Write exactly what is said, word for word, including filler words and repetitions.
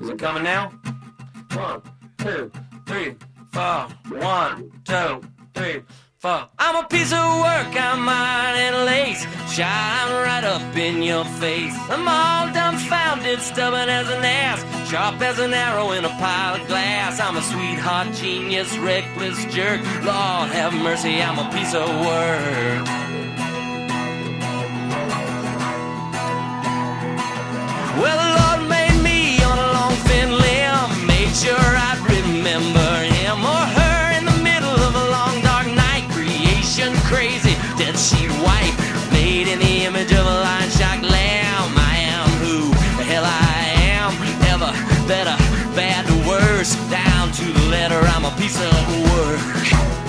it coming now? One, two, three, four. One, two, three, four. I'm a piece of work, I'm iron and lace, shine right up in your face. I'm all dumbfounded, stubborn as an ass, sharp as an arrow in a pile of glass. I'm a sweetheart, genius, reckless jerk. Lord have mercy, I'm a piece of work. Well, the Lord made me on a long thin limb, made sure I'd remember him or her in the middle of a long dark night. Creation crazy, dead sheet white, made in the image of a lion shock lamb. I am who the hell I am, ever better, bad to worse, down to the letter. I'm a piece of work.